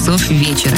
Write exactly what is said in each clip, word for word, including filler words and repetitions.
часов вечера.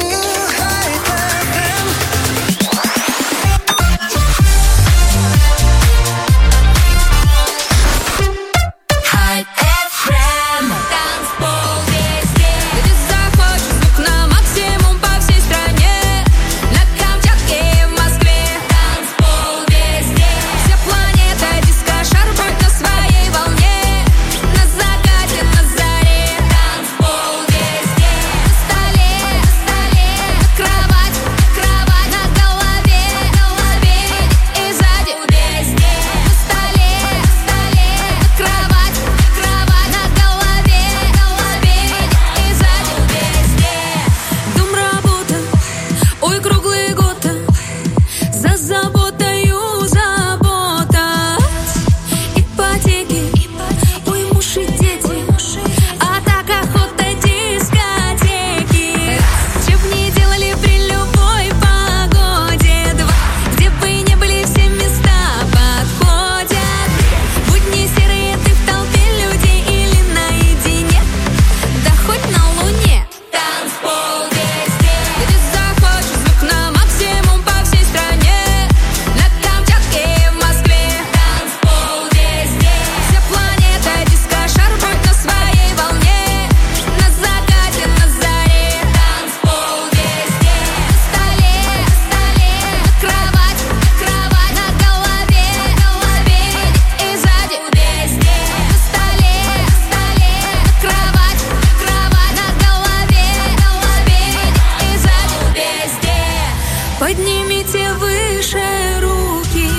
Поднимите выше руки.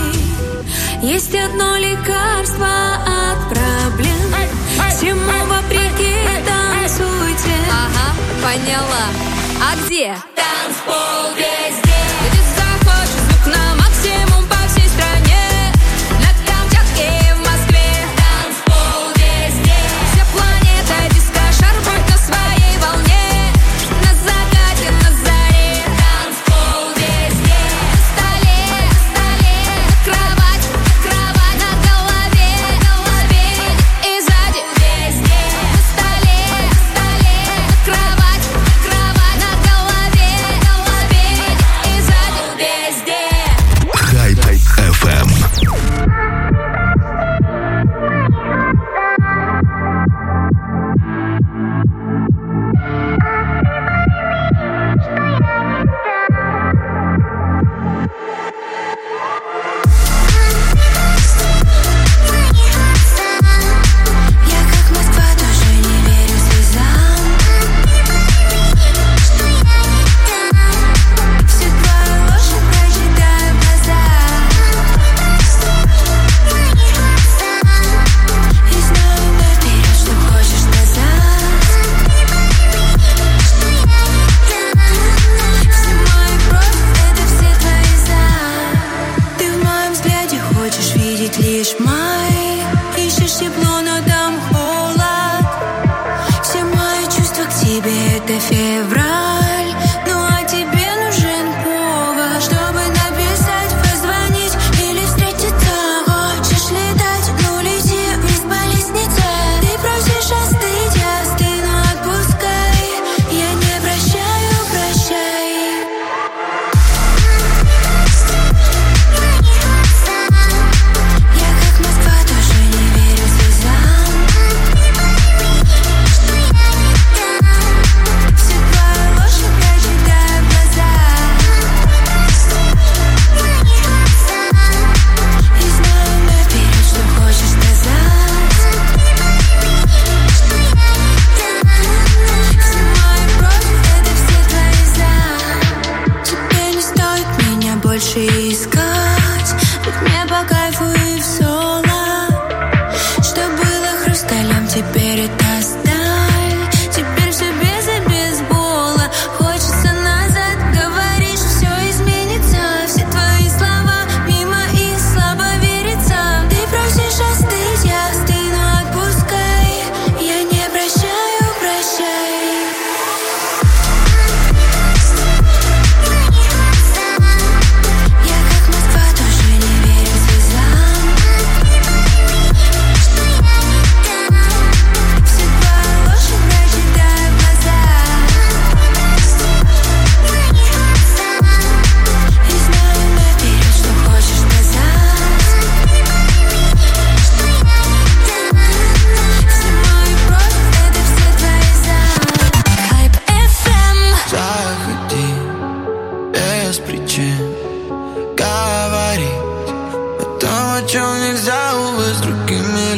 Есть одно лекарство от проблем. Всему вопреки танцуйте. Ага, поняла. А где? Танцпол везде. Где захочешь, звук на максимум по всей стране. На Камчатке и в Москве. Танцпол везде. Вся планета диско-шар, будь на своей волне. На закате, на заре. Танцпол везде. На столе, на столе. На кровать, кровать. На голове, голове. И сзади везде. На столе, на столе. На кровать, кровать. На голове, голове. И сзади везде. Хайп эф эм. Я как Москва, тоже не верю слезам. Всю твою ложь я прочитаю в глазах. И знаю наперед, что хочешь назад. Все мои против, это все твои за. Ты в моем взгляде хочешь видеть лишь май. Ищешь тепло, но там холод. Все мои чувства к тебе — это февраль. Ну а тебе нужен повод, чтобы написать, позвонить или встретиться. Хочешь летать, ну лети вниз по лестнице. Ты просишь остыть, я остыну, отпускай. Я не прощаю, прощай. Я как Москва,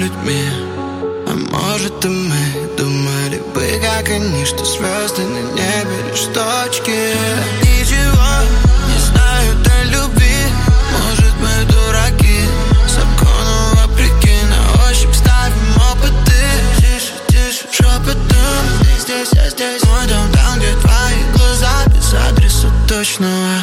людьми. А может и мы думали бы, как они, что звезды на небе лишь точки. Ничего не знают о любви. Может мы дураки, закону вопреки, на ощупь ставим опыты. Тише, тише, шепотом. Здесь, здесь, я здесь. Мой дом там, где твои глаза, без адреса точного.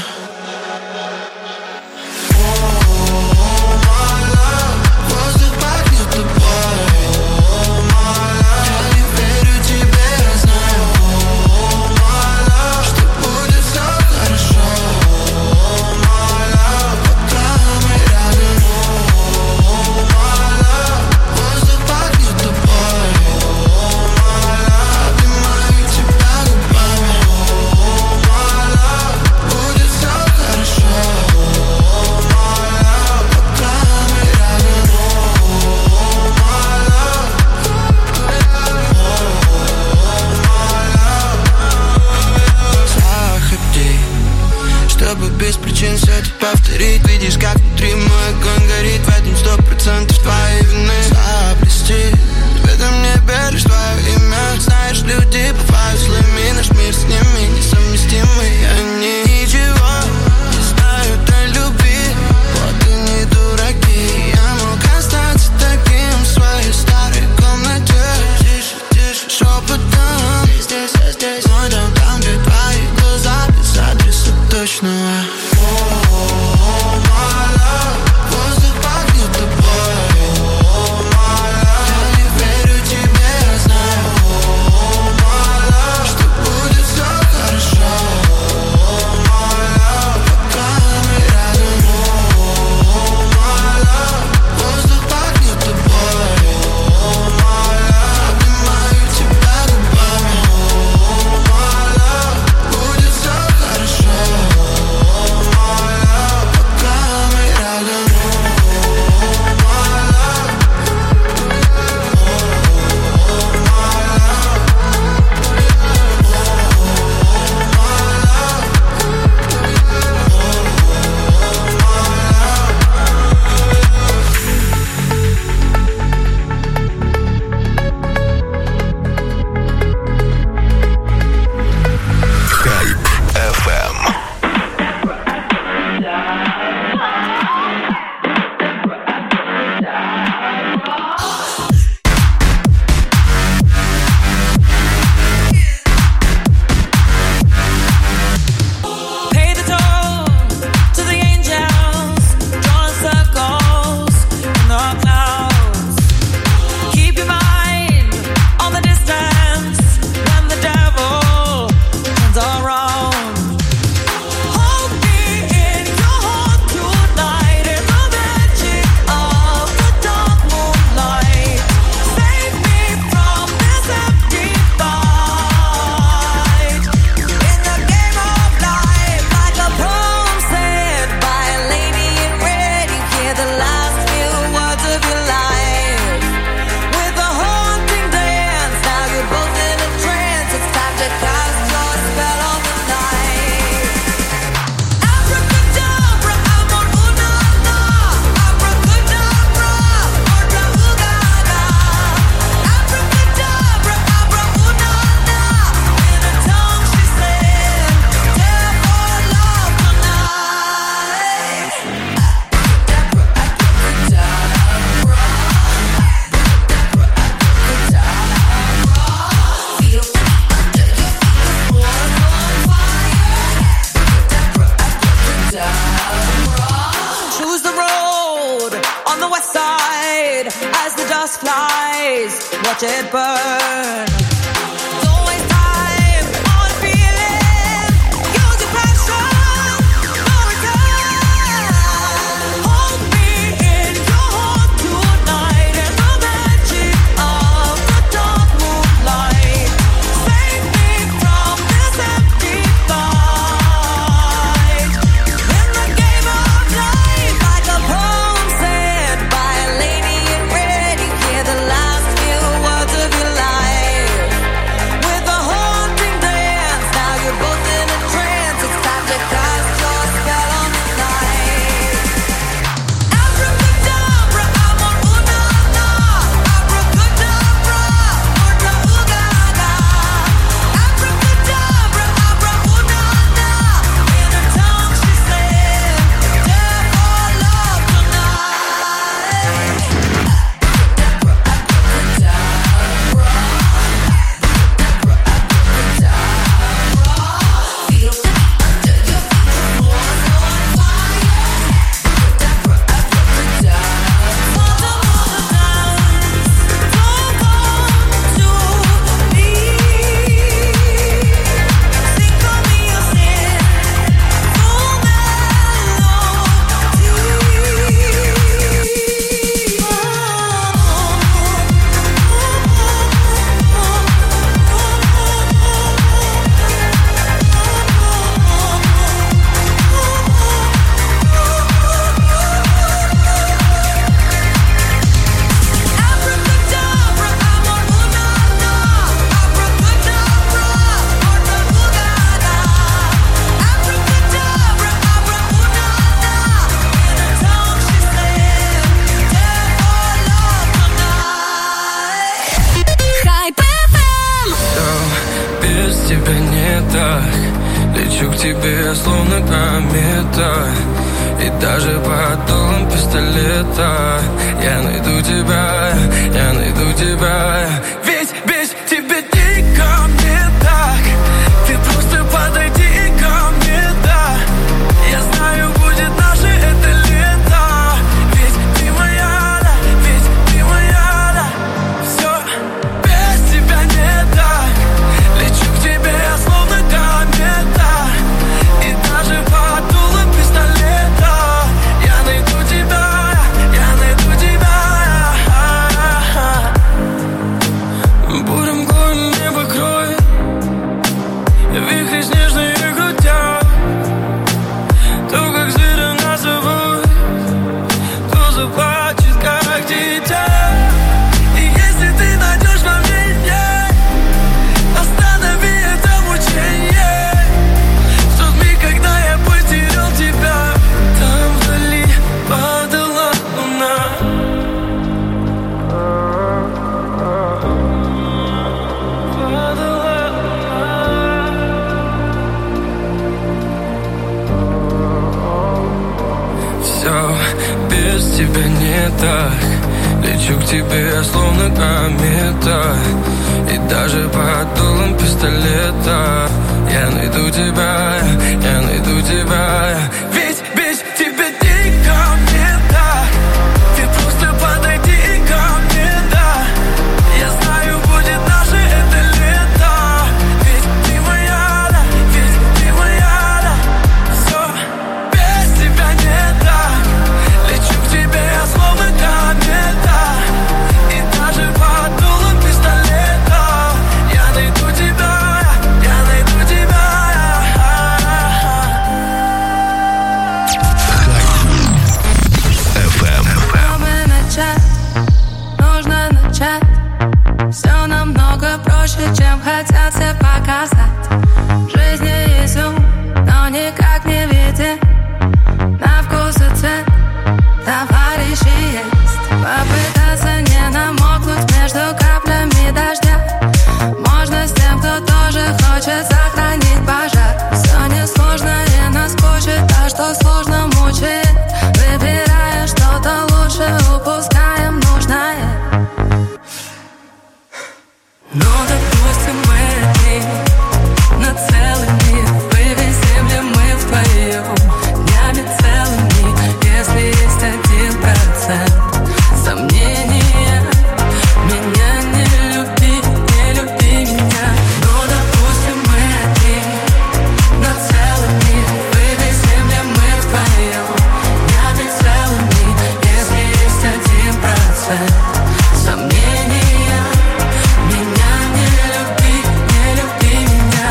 Без причин все это повторить. Видишь, как внутри мой огонь горит. В этом сто процентов твоей вины. Заплести в этом небе лишь твое имя. Знаешь, люди бывают злыми. Наш мир с ними несовместимый. Они ничего не знают о любви. Вот они дураки. Я мог остаться таким в своей старой комнате. Тише, тише, шепотом. Здесь, я здесь. Мой дом там, где твои глаза, без адреса точного. Watch it burn. Last few words of your life. тебе словно комета, и даже под дулом пистолета я найду тебя, я найду тебя. Ведь без тебя дико мне так, ты просто подойди ко мне, да. Я знаю, будет наше это лето, ведь ты моя, да, ведь ты моя, да. Все, без тебя не так, лечу к тебе я словно комета, и даже под дулом пистолета я найду тебя, я найду тебя. Бурым горем небо кроет, вихри снежные крутят, то, как зверя нас зовут, то заплачет, как дитя. И если ты найдешь во мне день, останови это мучение. В тот миг, когда я потерял тебя, там вдали падала луна. Все, без тебя не так, лечу к тебе я словно комета, и даже под дулом пистолета я найду тебя, я найду тебя. Ведь без тебя дико мне так, ты просто подойди ко мне, да. Я знаю, будет наше это лето, ведь ты моя, да, ведь ты моя, да. Все, без тебя не так, лечу к тебе я словно комета, и даже под дулом пистолета я найду тебя, я найду тебя. эф эм. Чтобы начать, нужно начать. Все намного проще, чем хотят все показать. В жизни есть ум, но никак не виден. На вкус и цвет товарищи есть. Попытаться не намокнуть между каплями дождя. Можно с тем, кто тоже хочет сохранить пожар. Все несложно и наскучит, а что сложно мучает. Выбирая что-то лучше, упускаем нужное. Ну, допустим, мы одни на целый мир. Вывезем ли мы вдвоем днями целыми, если есть один процент сомнения. Меня не люби, не люби меня. Ну, допустим, мы одни на целый мир. Вывезем ли мы вдвоем днями целыми, если есть один процент сомнения. Меня не люби, не люби меня.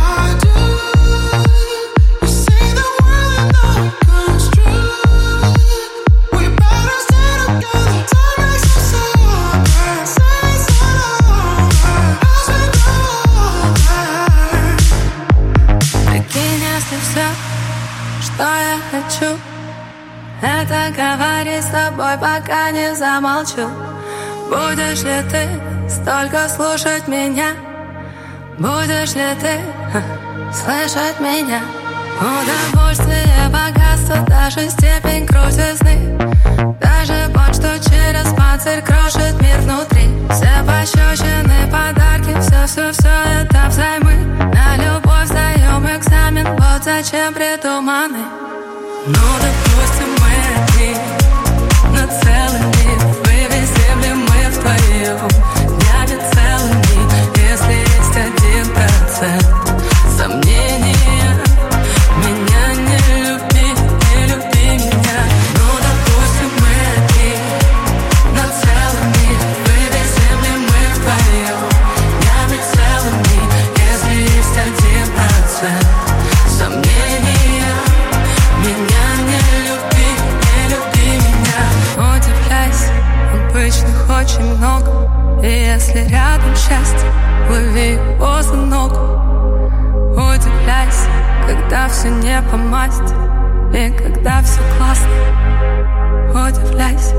Прикинь, если все, что я хочу, это говорить с тобой, пока не замолчу. Будешь ли ты столько слушать меня? Будешь ли ты ха, слышать меня? Удовольствие, богатство, даже степень крутизны. Даже боль, что через панцирь крошит мир внутри. Все пощечины, подарки, все-все-все это взаймы. На любовь сдаем экзамен, вот зачем придуманы. Ну, допустим, мы одни на целый мир. Вывезем ли мы вдвоем днями целыми, если есть один процент сомнения. Меня не люби, не люби меня. Ну, допустим, мы одни на целый мир. Вывезем ли мы вдвоем днями целыми, если есть один процент сомнения. Меня не люби, не люби меня. Удивляйся, обычных очень много. И если рядом счастье, лови его за ногу. Удивляйся, когда все не по масти, и когда все классно. Удивляйся.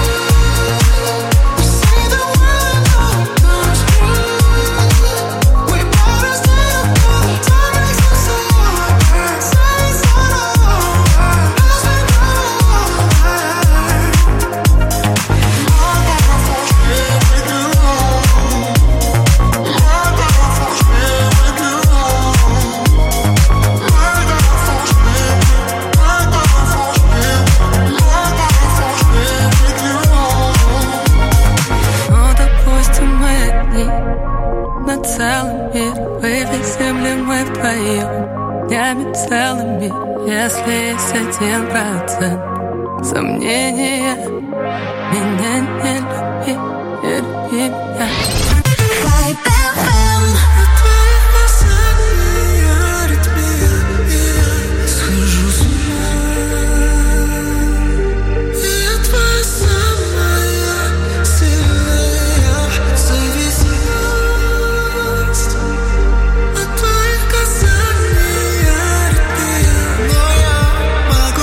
We если есть один процент сомнения, меня не люби, не люби меня. Хайп эф эм. Схожу с ума. Я твоя самая сильная зависимость от твоих касаний, аритмия. Но я могу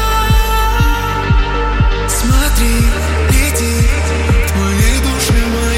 дышать. Смотри, лети в твоей душе моей.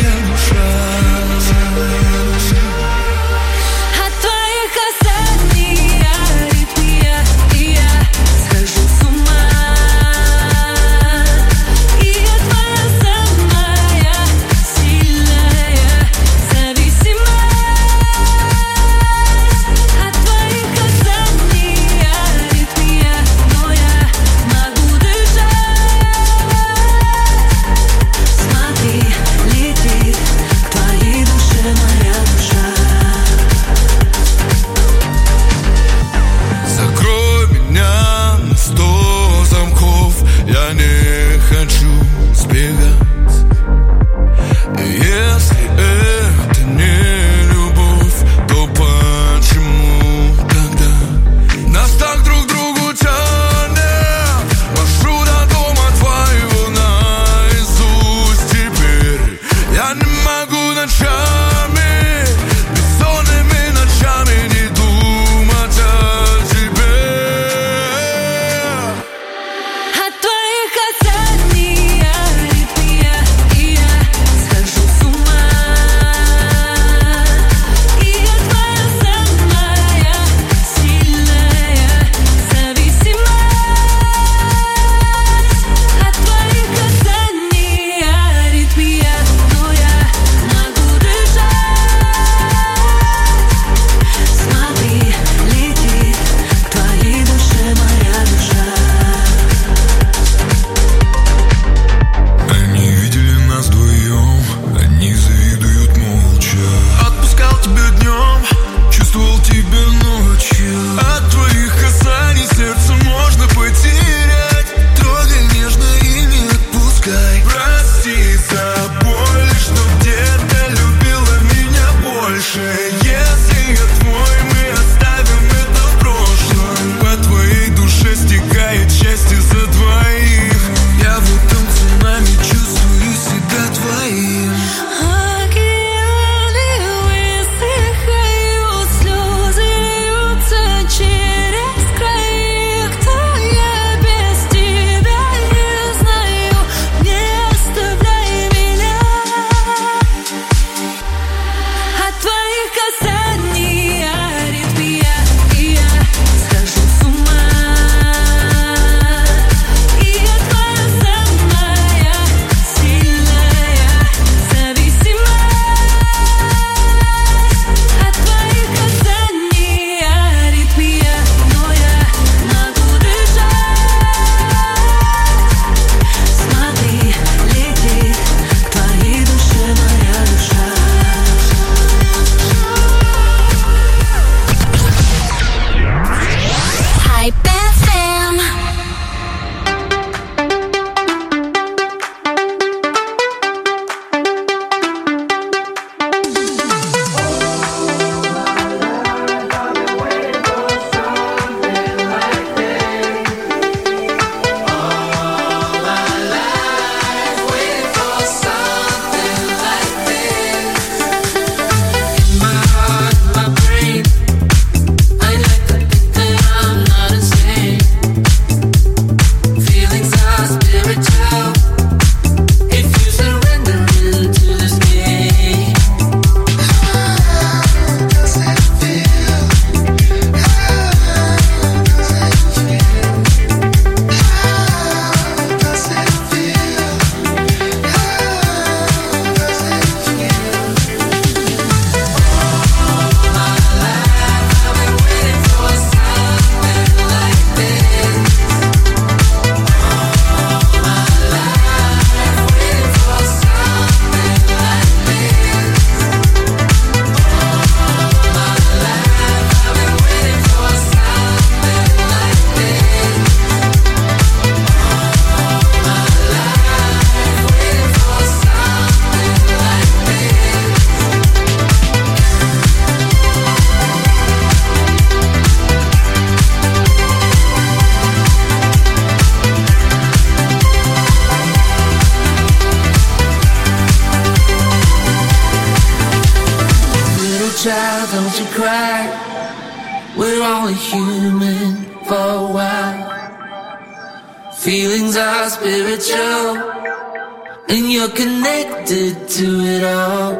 cry. We're only human for a while. Feelings are spiritual, and you're connected to it all.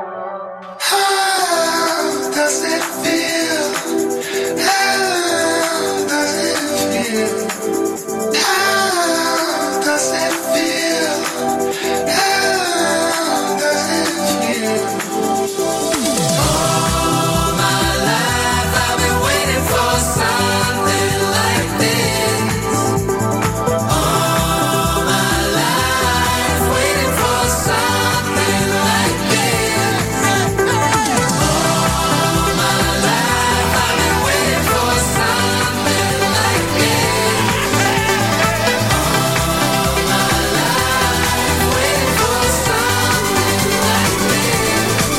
How does it feel? How does it feel? How does it feel? How does it feel? All my life I've been waiting for something like this. All my life waiting for something like this. All my life I've been waiting for something like this. All my life waiting for something like this.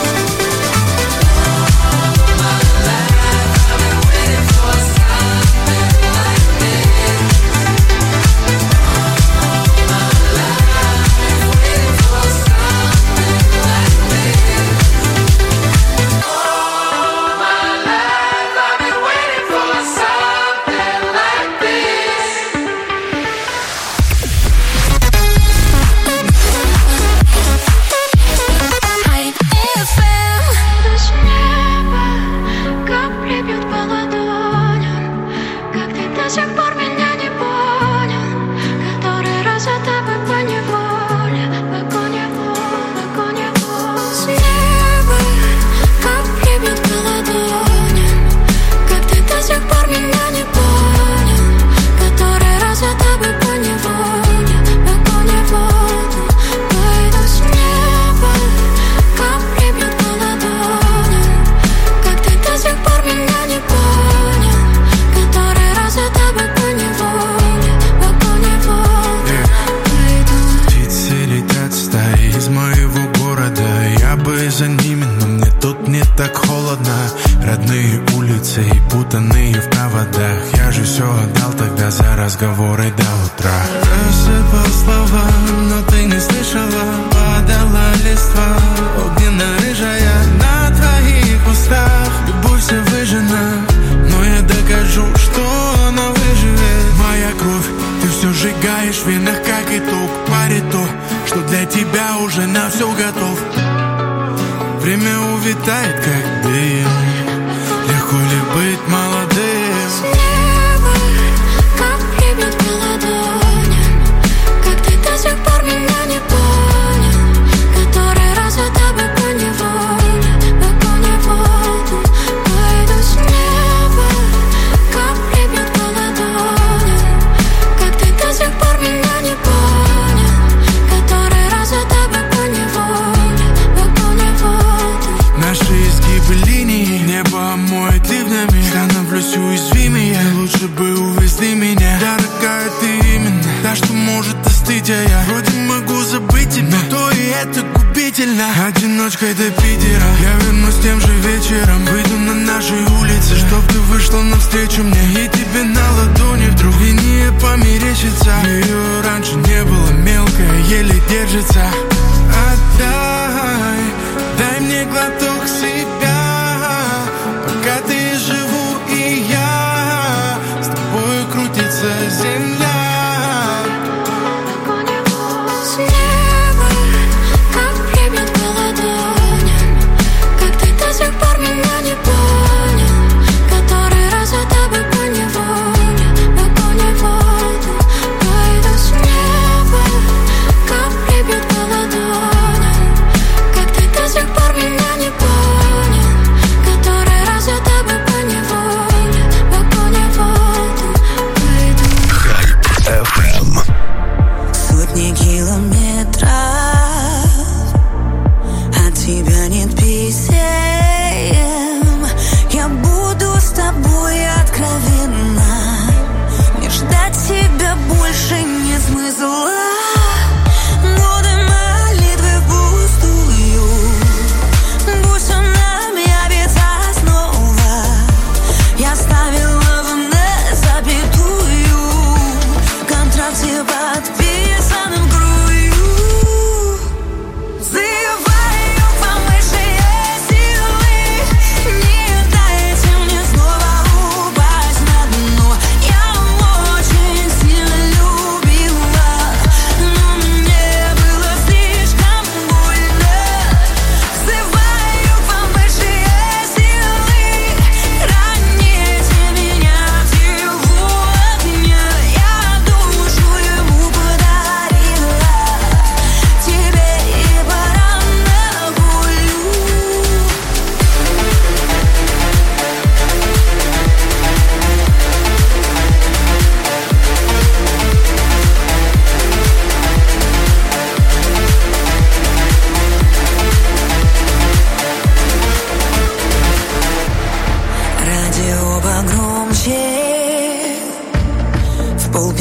Как прибьют по ладоням, как ты до сих пор меня не понял, который раз я тобой поневоле, поневоле, поневоле. С неба, как прибьют по ладоням, как ты до сих пор меня не понял, который раз я тобой поневоле, поневоле. Пойду с неба, как прибьют по ладоням, как ты до сих пор меня не понял, который раз я тобой поневоле, поневоле. Пойду. Птицы летят стаи из моего города. Я бы за ними, но мне тут не так холодно. Родные улицы и путанные в проводах. Я же все отдал тогда за разговоры до утра. Рассыпал слова, но ты не слышала. Падала листва, огненно-рыжая на твоих устах. Любовь вся выжжена, но я докажу, что она выживет. Моя кровь, ты все сжигаешь в венах, как итог. Пари то, что для тебя уже на все готов. Время увитает, как дым. Легко ли быть молодым? С неба, как прибьют по ладоням, как ты до сих пор меня не понял, который раз я тобой поневоле, поневоле. Пойду с неба, как прибьют по ладоням, как ты до сих пор меня не понял, который раз я тобой поневоле, поневоле. Наши изгибы линии, небо омоет ливнями. Становлюсь уязвимее, лучше бы увезли меня. Дорогая, ты именно та, что может остыть, а я вроде могу забыть тебя, но то и это губительно. Одиночкой до Питера я вернусь тем же вечером. Выйду на наши улицы, чтоб ты вышла навстречу мне. И тебе на ладони вдруг линия померещится. Ее раньше не было, мелкая, еле держится. Отдай, дай мне глоток себя, пока ты живу и я, с тобой крутится земля. С неба, как прибьют по ладоням, как ты до сих пор меня не понял, который раз я тобой поневоле, поневоле. Пойду с неба, как прибьют по ладоням, как ты до сих пор меня не понял, который раз я тобой поневоле, поневоле. Пойду. Хайп эф эм. Сотни километров, от тебя нет писем. Я буду с тобой откровенна, не ждать тебя больше нет смысла. Годы молитвы впустую, пусть он нам явится снова. Я ставила в нас запятую, в контракте подписанном краю. Взываю к вам высшие силы, не дай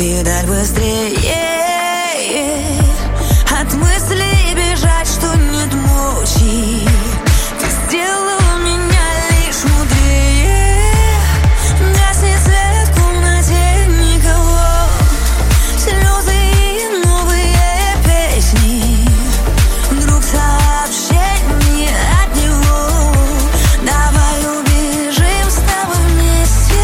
передать быстрее. От мыслей бежать, что нет мочи. Ты сделал меня лишь мудрее. Гаснет свет в комнате, никого. Слезы и новые песни. Вдруг сообщение от него. Давай убежим с тобой вместе.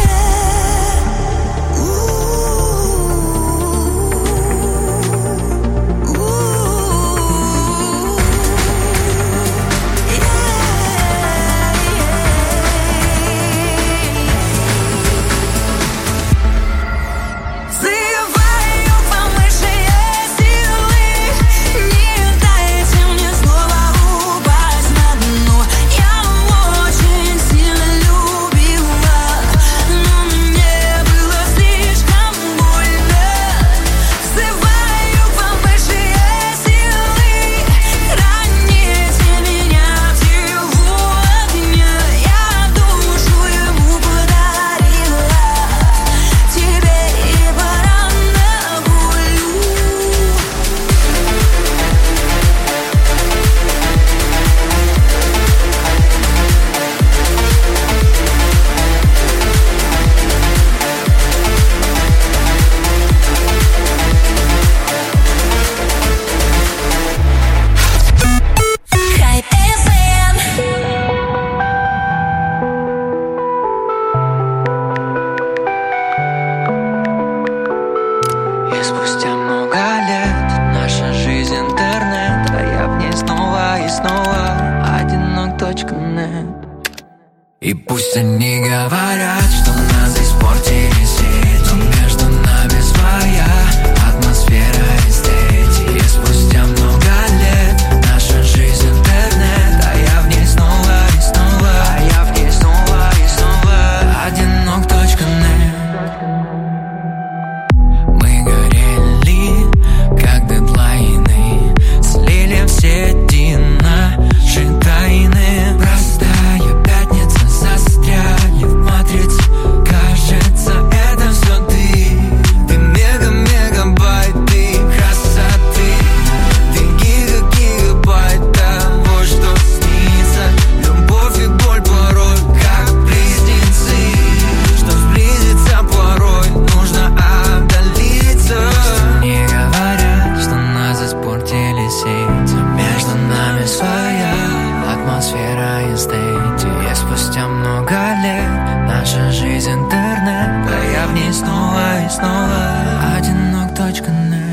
И пусть они говорят, что нас испортили сети, но между нами своя атмосфера эстетики. И спустя много лет наша жизнь интернет, а я в ней снова и снова, а я в ней снова и снова одинок точка нет. Мы горели, как дедлайны, слили в сети наши тайны. Простая пятница, застряли в матрице. Кажется, это все ты. Ты мега-мегабайт, ты красоты. Ты гига-гигабайт того, что снится. Любовь и боль порой как близнецы. Что сблизиться порой нужно отдалиться. Не говорят, что нас испортили сети, но между нами своя атмосфера эстетики. И спустя много лет наша жизнь интернет, а я в ней снова и снова одинок точка нет.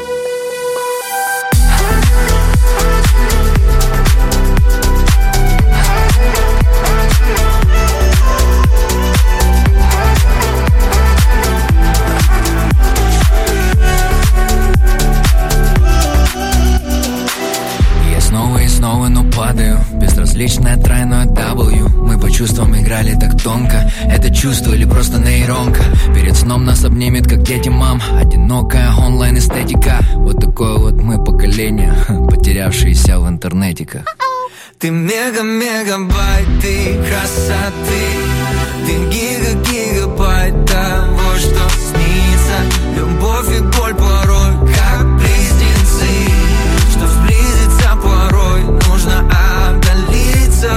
Я снова и снова, но падаю. Безразличное тройное W. Мы по чувствам играли так тонко. Это чувство или просто нейронка? Перед сном нас обнимет, как дети, мам. Одинокая онлайн-эстетика. Вот такое вот мы поколение, потерявшееся в интернетиках. Ты мега-мегабайт, ты красоты. Ты гига-гигабайт того, что снится. Любовь и боль порой как близнецы. Что сблизиться порой нужно отдалиться.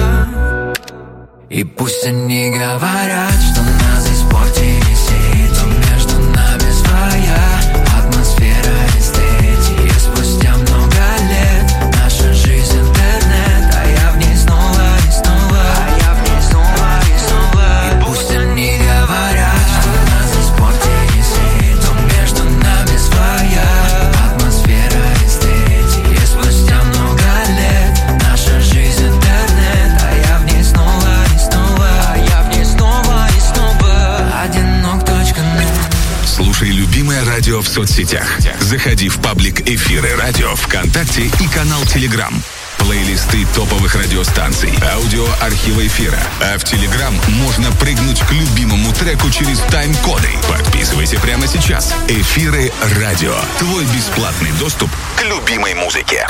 И пусть они говорят, что нас испортили сети, но между нами своя атмосфера эстетики. И спустя много лет наша жизнь интернет, а я в ней снова и снова, а я в ней снова и снова. И пусть они говорят, что нас испортили сети, но между нами своя атмосфера эстетики. И спустя много лет наша жизнь интернет, а я в ней снова и снова, а я в ней снова и снова одинок точка нет. Слушай любимое радио в соцсетях. Заходи в паблик «Эфиры радио» ВКонтакте и канал Телеграм. Плейлисты топовых радиостанций, аудио архива эфира. А в Телеграм можно прыгнуть к любимому треку через тайм-коды. Подписывайся прямо сейчас. «Эфиры радио». Твой бесплатный доступ к любимой музыке.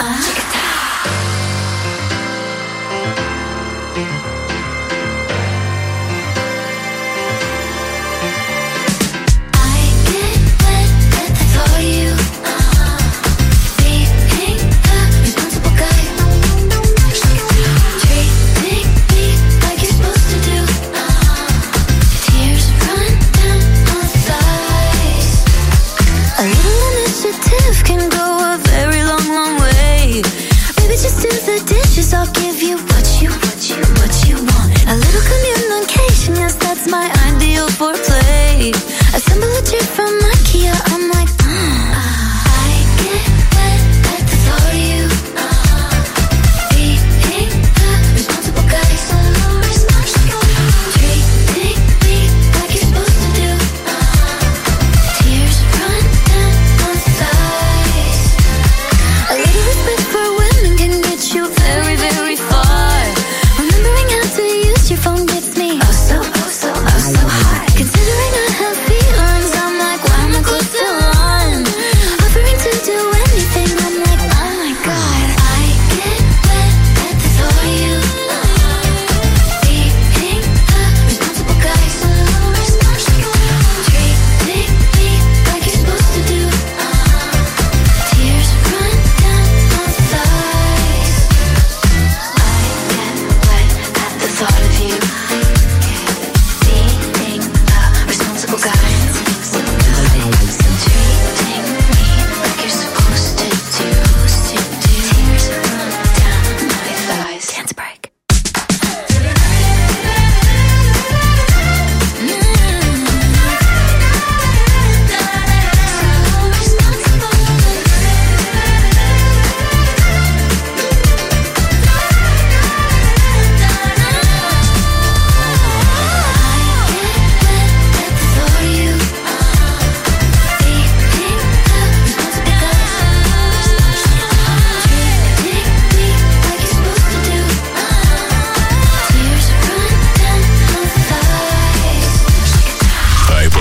I get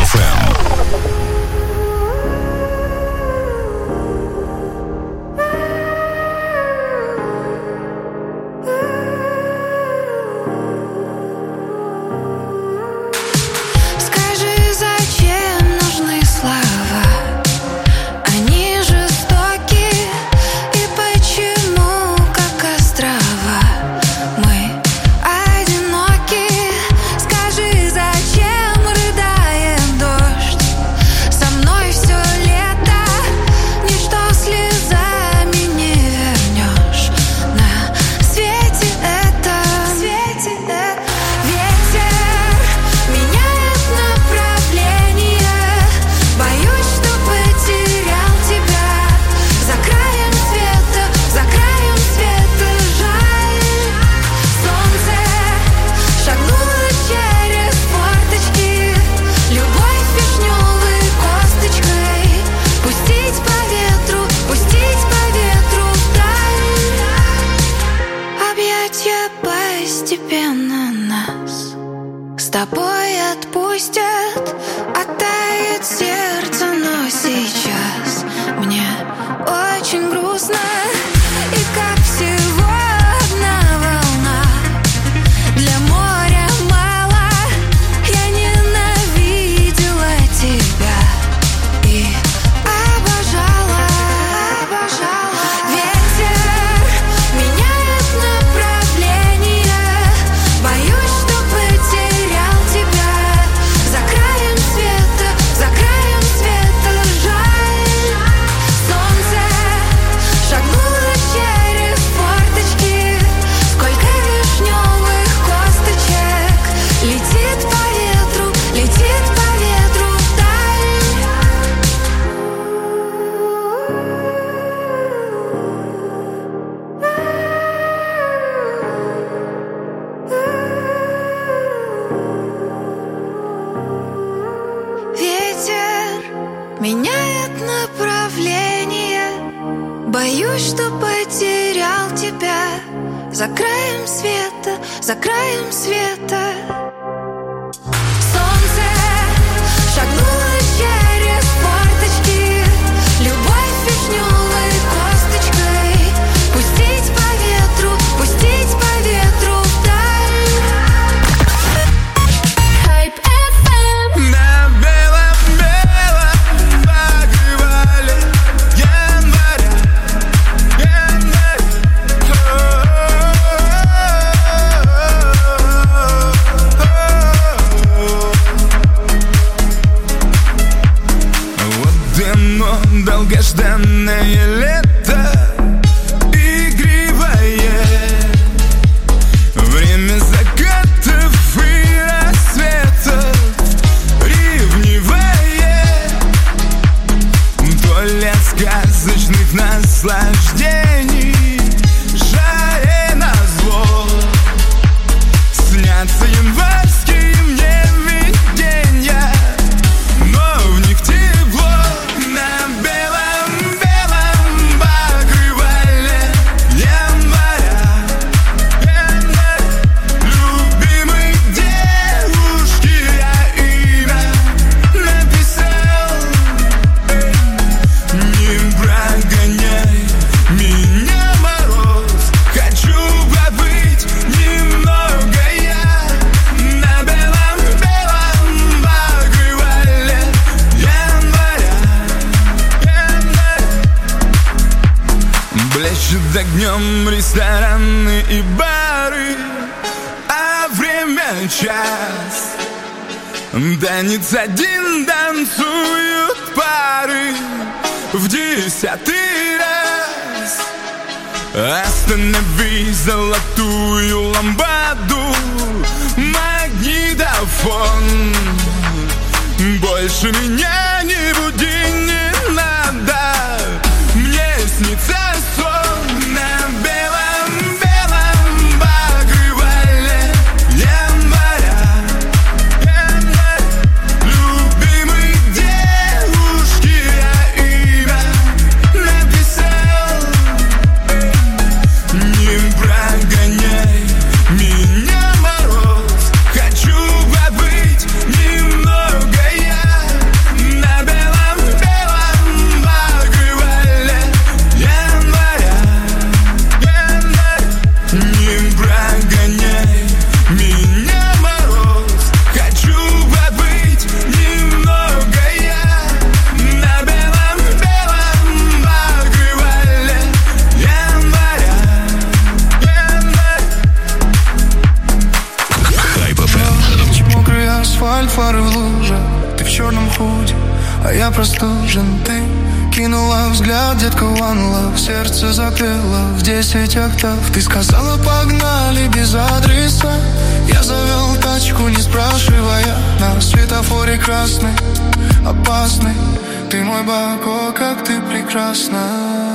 эф эм. Огнем рестораны и бары, а время час. Танец один, танцуют пары в десятый раз. Останови золотую ламбаду, магнитофон. Больше меня не буди, не надо. Мне снится сон. На белом-белом покрывале января, январь. Любимой девушке я имя написал. Не прогоняй меня, мороз. Хочу побыть немного я. худи, а я простужен. Ты кинула взгляд, детка, one love. Сердце запело в десять октав. Ты сказала, погнали без адреса. Я завел тачку, не спрашивая. На светофоре красный, опасный. Ты мой Бако, как ты прекрасна.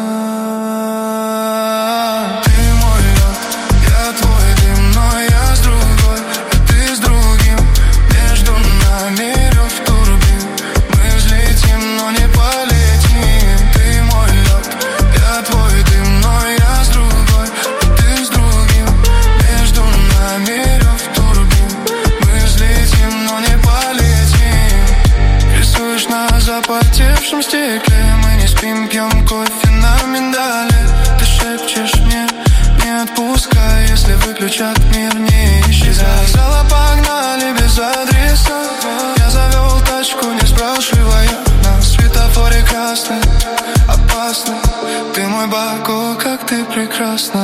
Ты мой лед, я твой дым, но я с другой, а ты с другим. Между нами рев турбин. Мы взлетим, но не полетим. Ты мой лед, я твой дым, но я с другой, а ты с другим. Между нами рев турбин. Мы взлетим, но не полетим. Рисуешь на запотевшем стекле. Мы не спим, пьем кофе на миндале. Ты шепчешь мне, не отпускай. Если выключат мир, не исчезай. Сказала, погнали без адреса. Я завел тачку, не спрашивая. На светофоре красный, опасный. Ты мой Бако, как ты прекрасна.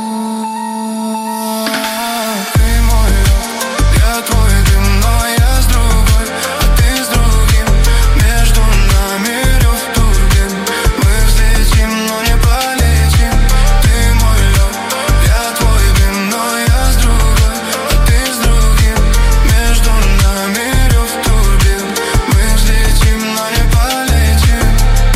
Ты мой лед, я твой дым, но я с другой, а ты с другим. Между нами рев турбин. Мы взлетим, но не полетим. Ты мой лед, я твой дым, но я с другой, а ты с другим. Между нами рев турбин. Мы взлетим, но не полетим.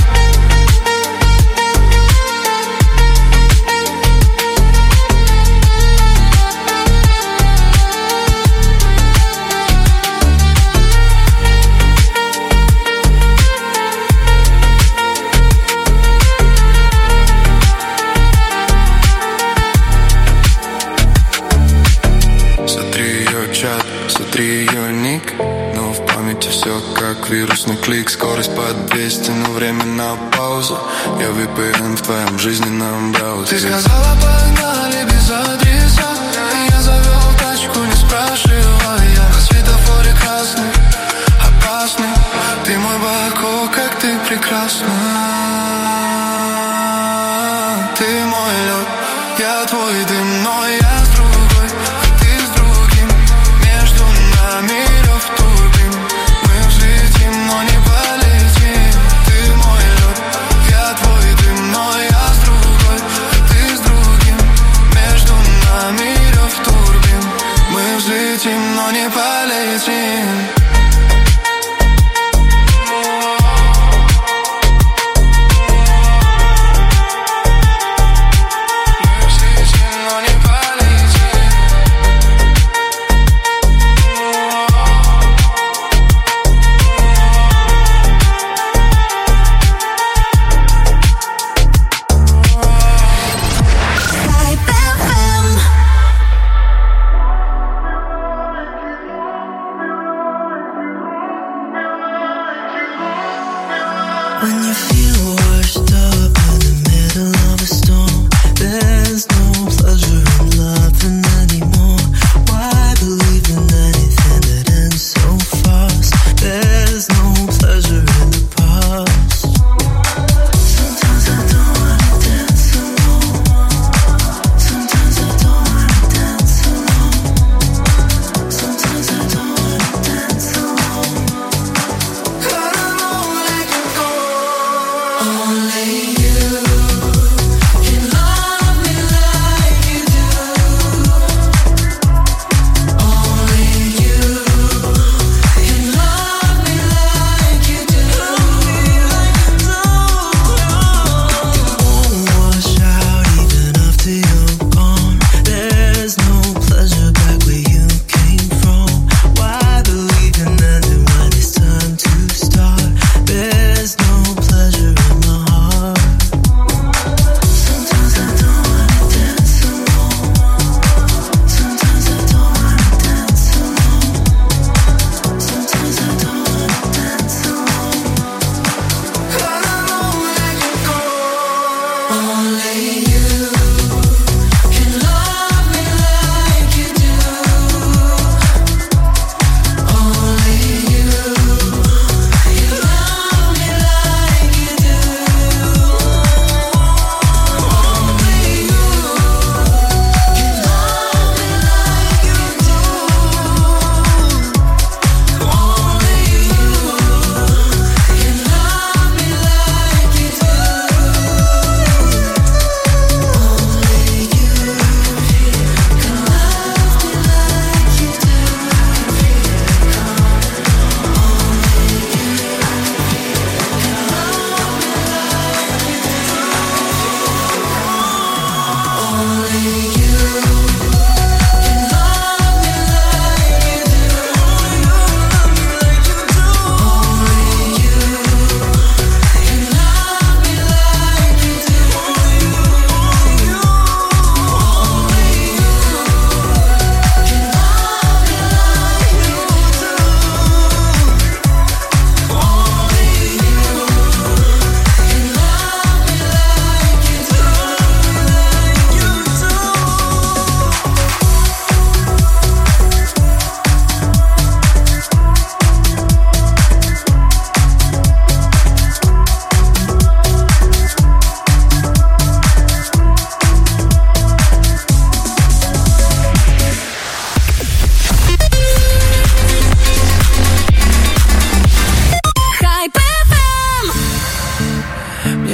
Смотри ее чат, смотри ее ник. Но в памяти все как вирусный клик. Скорость под двести, но время на паузу. Я ви пи эн в твоем жизненном браузере. Ты сказала, погнали без адреса. Я завел тачку, не спрашивая. На светофоре красный, опасный. Ты мой Бако, как ты прекрасна. Ты мой лед, я твой дым, но я с другой, а ты с другим. Между нами рев турбин. Мы взлетим, но не полетим. Ты мой лед, я твой дым, но я с другой, а ты с другим. Между нами рев турбин. Мы взлетим, но не полетим. When you feel washed up in the middle of a storm, there's no pleasure in loving anymore. Why believe in anything that ends so fast? There's no pleasure in the past. Sometimes I don't wanna dance alone. Sometimes I don't wanna dance alone. Sometimes I don't wanna dance alone. God, I won't let you go. Only you can love me like you do. Only you can love me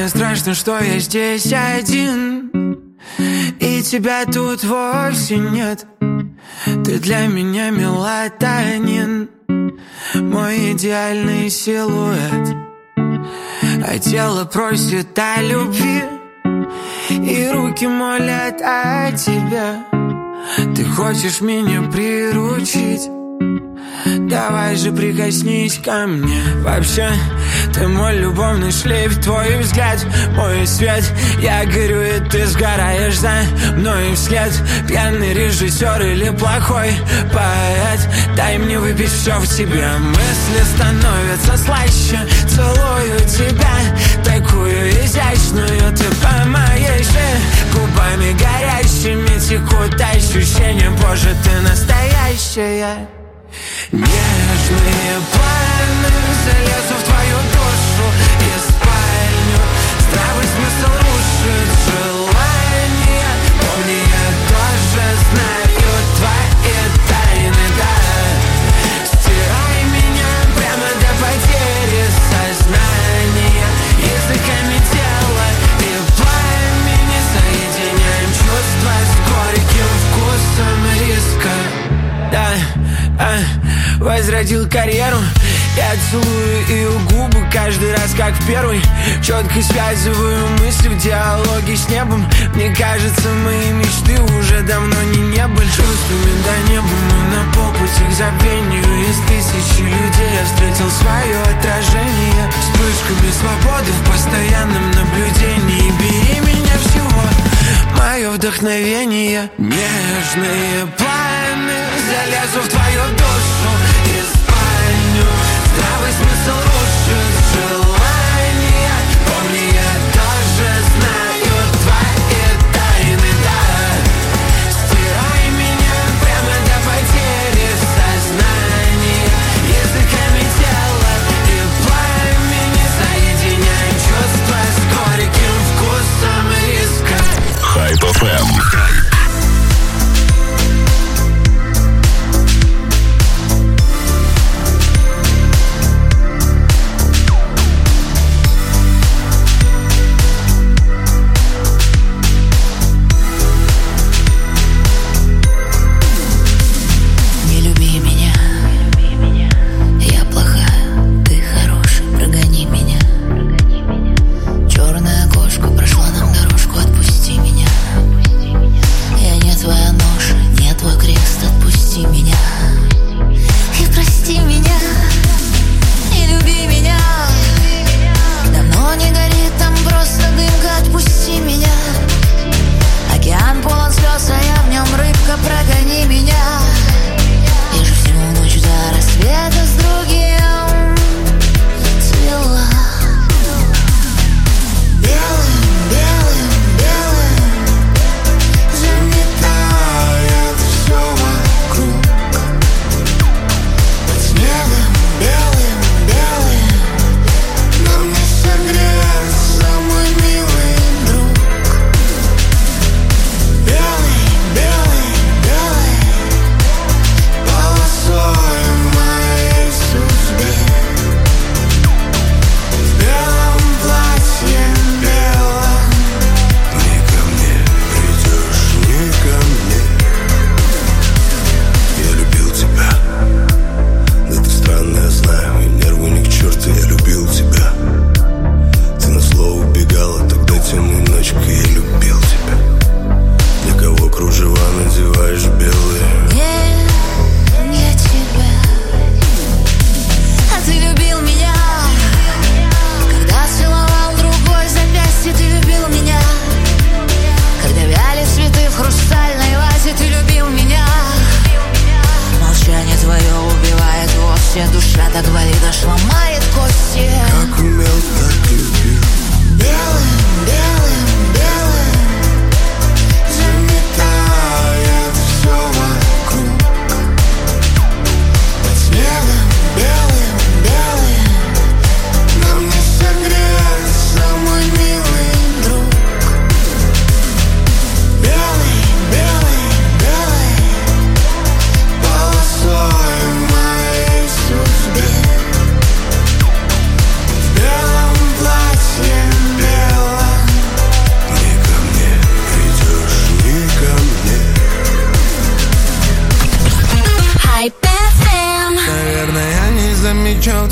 страшно, что я здесь один, и тебя тут вовсе нет. Ты для меня мелатонин, мой идеальный силуэт. А тело просит о любви, и руки молят о тебе. Ты хочешь меня приручить? Давай же прикоснись ко мне. Вообще, ты мой любовный шлейф, твой взгляд, мой свет. Я горю, и ты сгораешь за мной вслед. Пьяный режиссер или плохой поэт, дай мне выпить все в тебе. Мысли становятся слаще, целую тебя, такую изящную. Ты по моей шее, губами горящими текут ощущения. Боже, ты настоящая. Нежные планы, залезу в твою душу и спальню. Здравый смысл рушит желание. Помни, я тоже знаю твои тайны, да. Стирай меня прямо до потери сознания. Языками тела и пламени соединяем чувства с горьким вкусом риска. Да, а, возродил карьеру, я целую ее губы каждый раз, как в первый. Четко связываю мысли в диалоге с небом. Мне кажется, мои мечты уже давно не небо. Чувствами до неба мы на полпути к забвению. Из тысячи людей я встретил свое отражение. Вспышками свободы в постоянном наблюдении. Бери меня всего, мое вдохновение. Нежные пламя, залезу в твою душу и спальню. Здравый смысл рушит желание. Помни, я тоже знаю твои тайны, да. Стирай меня прямо до потери сознания. Языками тела и пламени соединяем чувства с горьким вкусом риска. Хайп эф эм.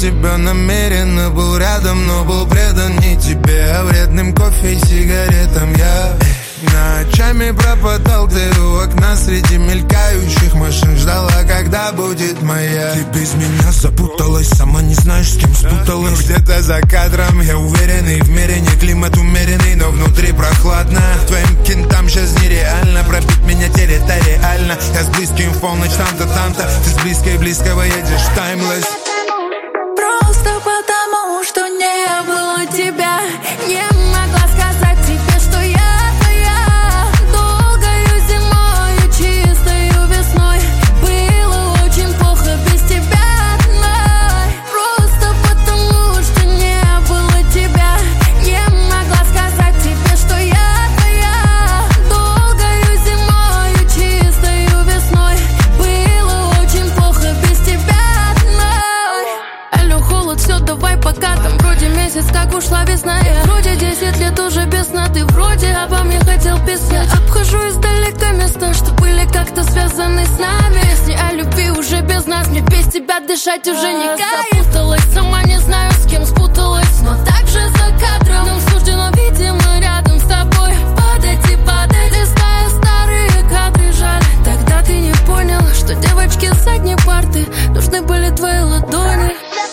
тебя намеренно был рядом, но был предан не тебе, а вредным кофе и сигаретам. Я ночами пропадал ты у окна среди мелькающих машин, ждала, когда будет моя. Ты без меня запуталась, сама не знаешь, с кем спуталась. Где-то за кадром я уверенный, в мире не климат умеренный, но внутри прохладно. Твоим кентам сейчас нереально пробить меня территориально. Я с близким в полночь там-то, там-то, ты с близкой близкого едешь в таймлесс. Просто потому, что не было тебя, не могла сказать тебе, что я твоя. Долгою зимою, чистою весной, было очень плохо без тебя одной. Просто потому, что не было тебя, не могла сказать тебе, что я твоя. Долгою зимою, чистою весной, было очень плохо без тебя одной. Алло, холод, все, давай пока. Там вроде месяц, как ушла весна. Я вроде десять лет уже без сна. Ты вроде обо мне хотел писать. Обхожу издалека места, что были как-то связаны с нами. Песни о любви уже без нас. Мне без тебя дышать уже не кайф. Запуталась, сама не знаю, с кем спуталась, но также за кадром нам суждено, видимо, рядом с тобой падать и падать, листая старые кадры. Жаль, тогда ты не понял, что девочки с задней парты нужны были твои ладони.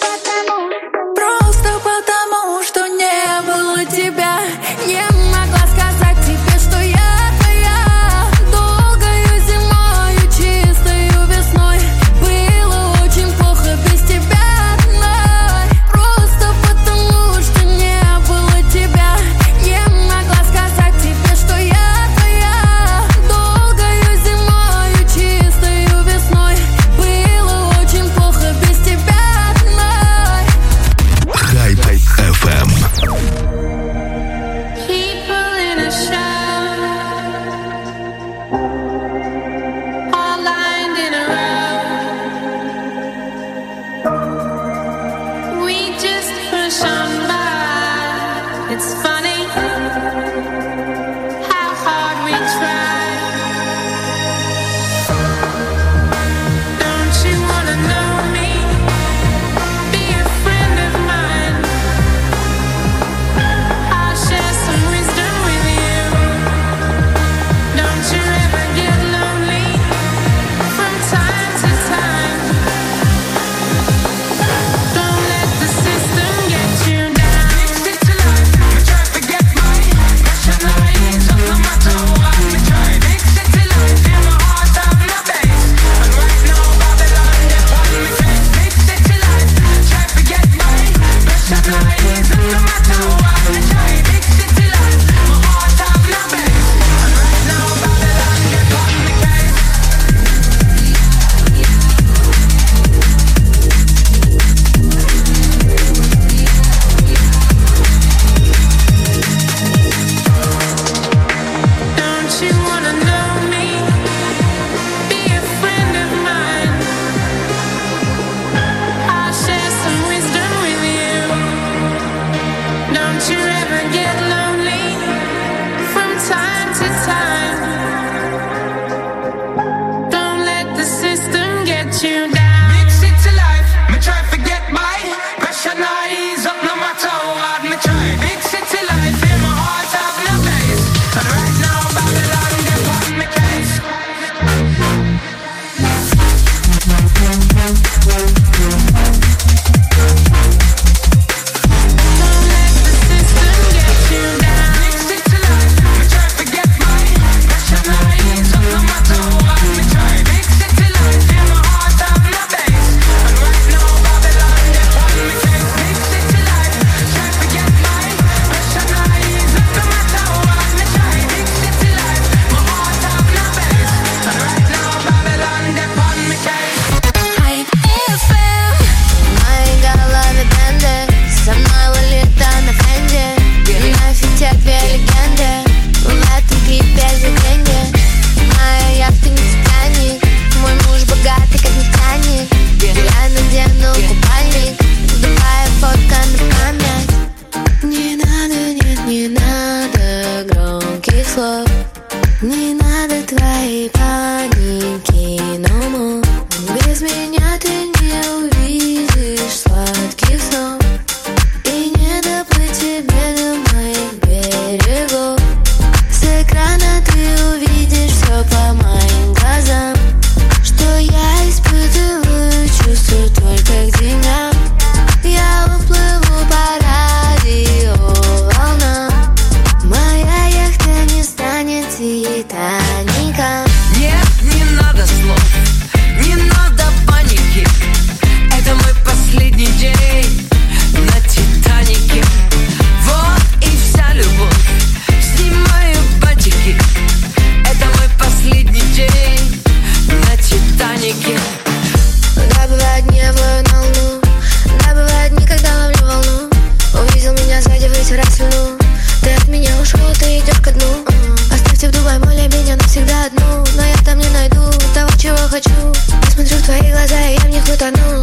Просто потому, что не было тебя, не могла сказать тебе, что я твоя. Долгою зимою, чистою весной, было очень плохо без тебя одной. Просто потому, что не было тебя, не могла сказать тебе, что я твоя. Долгою зимою, чистою весной, было очень плохо без тебя одной. Хайп эф эм. People in a shower, all lined in a row. We just push on by. It's funny how hard we try. Don't you wanna know me? Be a friend of mine. I'll share some wisdom with you. Don't you ever get lonely from time to time. Don't let the system get you down. Stick to life, I try to get mine. Rationalize no matter what we try. Big city life in my heart of my base. And right now Babylon they on me face. Big city life, try to get mine. Rationalize no matter what we try. Big city life, my heart of my base. And right now Babylon they on me case. Don't you wanna know me? Be a friend of mine. I'll share some wisdom with you. Don't you ever get lonely from time to time. Don't let the system get you down. Big city life, me try to get by. Rationalize up no matter what me try. Big city life in my heart of my place. And right now Babylon they on me case. Don't let the system Тону